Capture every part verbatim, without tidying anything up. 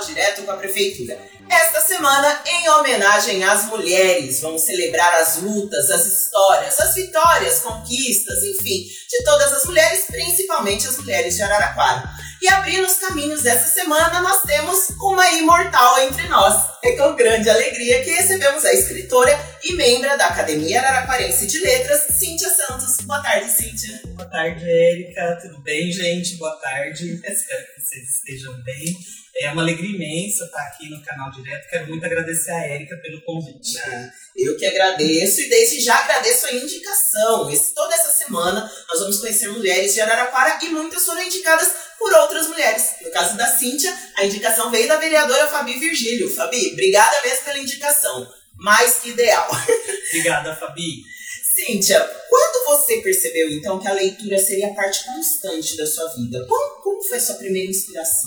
direto com a prefeitura. Esta semana, em homenagem às mulheres, vamos celebrar as lutas, as histórias, as vitórias, conquistas, enfim, de todas as mulheres, principalmente as mulheres de Araraquara. E abrindo os caminhos dessa semana, nós temos uma imortal entre nós. É com grande alegria que recebemos a escritora e membro da Academia Araraquarense de Letras, Cíntia Santos. Boa tarde, Cíntia. Boa tarde, Érica. Tudo bem, gente? Boa tarde. Espero que vocês estejam bem. É uma alegria imensa estar aqui no canal Direto. Quero muito agradecer a Érica pelo convite. Ah, eu que agradeço e desde já agradeço a indicação. Esse, toda essa semana nós vamos conhecer mulheres de Araraquara e muitas foram indicadas por outras mulheres. No caso da Cíntia, a indicação veio da vereadora Fabi Virgílio. Fabi, obrigada mesmo pela indicação. Mais que ideal. Obrigada, Fabi. Cíntia, quando você percebeu então que a leitura seria parte constante da sua vida? Como, como foi a sua primeira inspiração?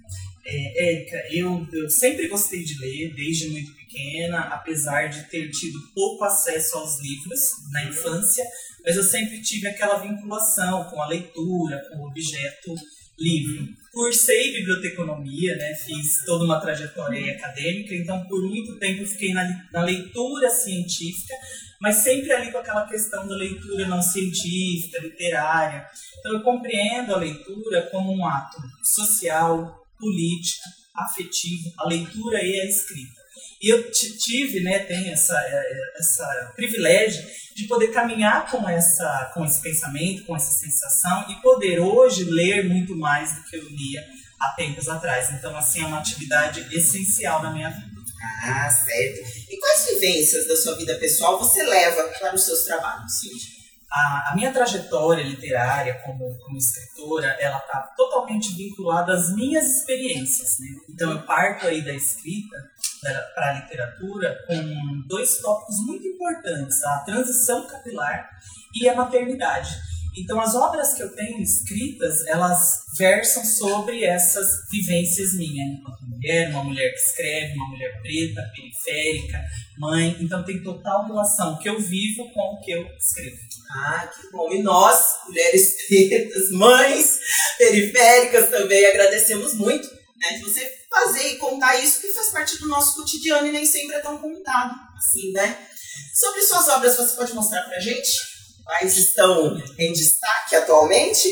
É, Érica, eu, eu sempre gostei de ler, desde muito pequena, apesar de ter tido pouco acesso aos livros na infância, mas eu sempre tive aquela vinculação com a leitura, com o objeto livro. Cursei biblioteconomia, né, fiz toda uma trajetória acadêmica, então por muito tempo eu fiquei na, na leitura científica, mas sempre ali com aquela questão da leitura não científica, literária. Então eu compreendo a leitura como um ato social, político, afetivo, a leitura e a escrita. E eu tive, né, tenho essa, essa privilégio de poder caminhar com, essa, com esse pensamento, com essa sensação e poder hoje ler muito mais do que eu lia há tempos atrás. Então, assim, é uma atividade essencial na minha vida. Ah, certo. E quais vivências da sua vida pessoal você leva para os seus trabalhos, Cíntia? A, a minha trajetória literária como, como escritora, ela está totalmente vinculada às minhas experiências, né? Então, eu parto aí da escrita para a literatura com dois tópicos muito importantes, a transição capilar e a maternidade. Então, as obras que eu tenho escritas, elas versam sobre essas vivências minhas, enquanto mulher, uma mulher que escreve, uma mulher preta, periférica, mãe. Então, tem total relação que eu vivo com o que eu escrevo. Ah, que bom. E nós, mulheres pretas, mães periféricas também, agradecemos muito, né, de você fazer e contar isso, que faz parte do nosso cotidiano e nem sempre é tão contado assim, né? Sobre suas obras, você pode mostrar pra gente? Quais estão em destaque atualmente?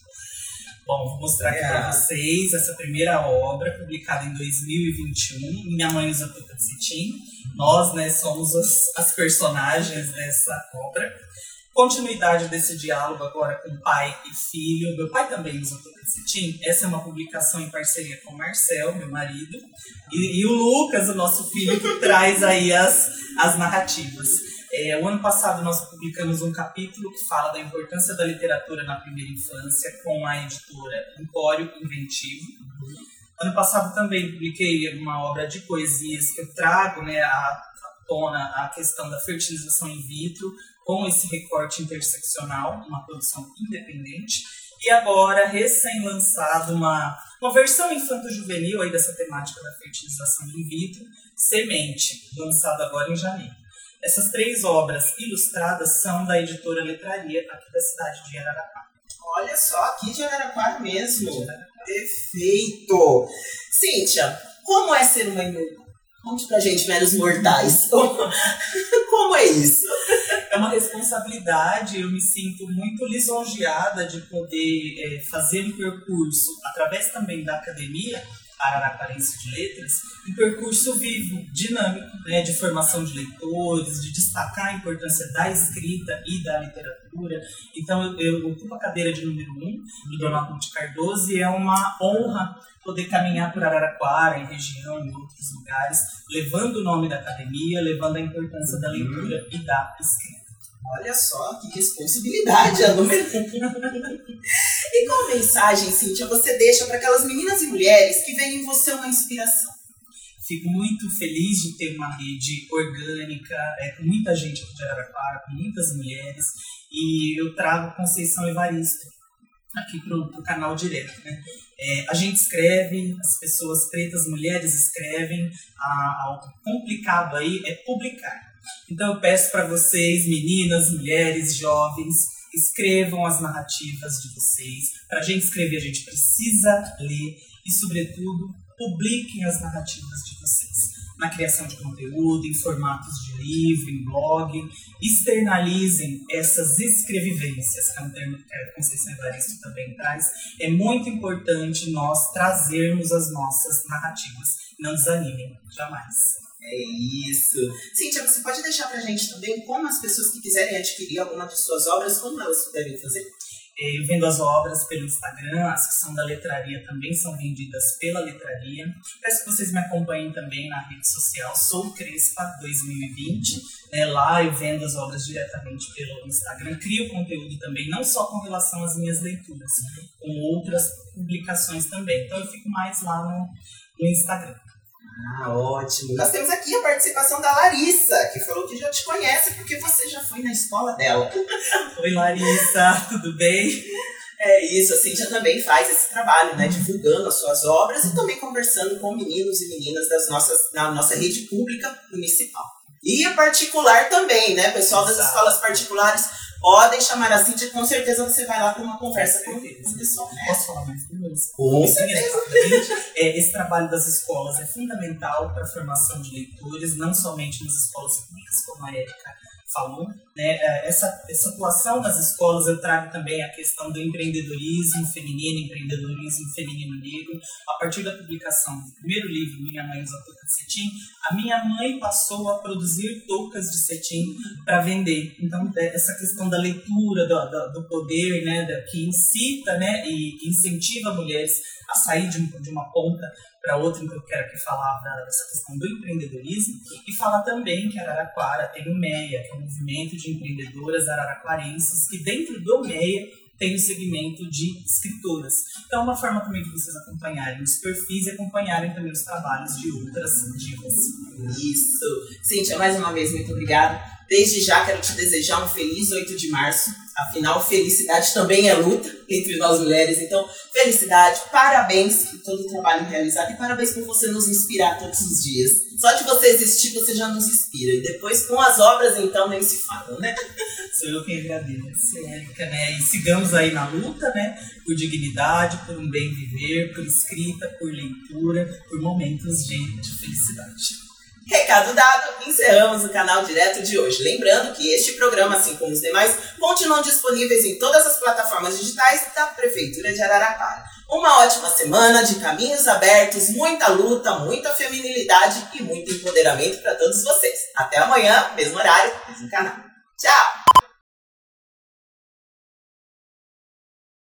Bom, vou mostrar aqui é. para vocês essa primeira obra, publicada em dois mil e vinte e um, Minha Mãe Usa Touca de Cetim. Nós, né, somos as, as personagens dessa obra. Continuidade desse diálogo agora com pai e filho. Meu pai também usa touca de cetim. Essa é uma publicação em parceria com o Marcel, meu marido, e, e o Lucas, o nosso filho, que traz aí as, as narrativas. É, o ano passado nós publicamos um capítulo que fala da importância da literatura na primeira infância com a editora Empório Inventivo. Ano passado também publiquei uma obra de poesias que eu trago, né, à tona a questão da fertilização in vitro, com esse recorte interseccional, uma produção independente. E agora, recém-lançado, uma, uma versão infanto-juvenil aí dessa temática da fertilização in vitro, Semente, lançado agora em janeiro. Essas três obras ilustradas são da editora Letraria, aqui da cidade de Araraquara. Olha só, aqui de Araraquara mesmo. De Araraquara. Perfeito! Cíntia, como é ser uma imortal? Conte pra gente, meros mortais. Como é isso? É uma responsabilidade, eu me sinto muito lisonjeada de poder é, fazer um percurso, através também da Academia Araraquarense de Letras, um percurso vivo, dinâmico, né, de formação de leitores, de destacar a importância da escrita e da literatura. Então, eu, eu ocupo a cadeira de número um do Dona Ruth Cardoso e é uma honra poder caminhar por Araraquara, em região, em outros lugares, levando o nome da academia, levando a importância da leitura e da escrita. Olha só, que responsabilidade, a número um. E qual mensagem, Cíntia, você deixa para aquelas meninas e mulheres que veem em você uma inspiração? Fico muito feliz de ter uma rede orgânica, é, com muita gente aqui de Araraquara, com muitas mulheres, e eu trago Conceição Evaristo aqui para o canal Direto, né? É, a gente escreve, as pessoas pretas, mulheres escrevem, a, o complicado aí é publicar. Então eu peço para vocês, meninas, mulheres, jovens, escrevam as narrativas de vocês. Para a gente escrever, a gente precisa ler e, sobretudo, publiquem as narrativas de vocês. Na criação de conteúdo, em formatos de livro, em blog, externalizem essas escrevivências, que é um termo que a Conceição Evaristo também traz. É muito importante nós trazermos as nossas narrativas. Não desanimem, jamais. É isso. Cíntia, você pode deixar pra gente também como as pessoas que quiserem adquirir alguma de suas obras, como elas devem fazer? Eu vendo as obras pelo Instagram, as que são da letraria também são vendidas pela letraria. Peço que vocês me acompanhem também na rede social, Sou Crespa dois mil e vinte. É, lá eu vendo as obras diretamente pelo Instagram. Crio conteúdo também, não só com relação às minhas leituras, com outras publicações também. Então eu fico mais lá no, no Instagram. Ah, ótimo. Nós temos aqui a participação da Larissa, que falou que já te conhece porque você já foi na escola dela. Oi, Larissa, tudo bem? É isso, a Cíntia também faz esse trabalho, né, divulgando as suas obras e também conversando com meninos e meninas das nossas, da nossa rede pública municipal. E a particular também, né, pessoal das Exato. escolas particulares, podem chamar a Cíntia, com certeza você vai lá com uma conversa com o pessoal. Né? Posso falar mais duas? Com certeza. É, esse trabalho das escolas é fundamental para a formação de leitores, não somente nas escolas públicas, como a Érica falou. Né? Essa, essa atuação nas escolas eu trago também a questão do empreendedorismo feminino, empreendedorismo feminino negro. A partir da publicação do primeiro livro, Minha Mãe Usa Touca de Cetim, a minha mãe passou a produzir toucas de cetim para vender. Então, essa questão da leitura, do, do, do poder, né, da, que incita, né, e incentiva mulheres a sair de, de uma ponta para outra, então eu quero aqui falar dessa questão do empreendedorismo e falar também que Araraquara tem o MEIA, que é um movimento de empreendedoras araraquarenses, que dentro do MEIA tem o segmento de escritoras. Então é uma forma também de vocês acompanharem os perfis e acompanharem também os trabalhos de outras divas. Isso. Cíntia, mais uma vez, muito obrigada. Desde já quero te desejar um feliz oito de março. Afinal, felicidade também é luta entre nós mulheres. Então, felicidade, parabéns por todo o trabalho realizado e parabéns por você nos inspirar todos os dias. Só de você existir, você já nos inspira. E depois, com as obras, então, nem se fala, né? Sou eu quem agradeço, Érica, né? E sigamos aí na luta, né? Por dignidade, por um bem viver, por escrita, por leitura, por momentos de, de felicidade. Recado dado, encerramos o canal Direto de hoje. Lembrando que este programa, assim como os demais, continuam disponíveis em todas as plataformas digitais da Prefeitura de Araraquara. Uma ótima semana de caminhos abertos, muita luta, muita feminilidade e muito empoderamento para todos vocês. Até amanhã, mesmo horário, mesmo canal. Tchau!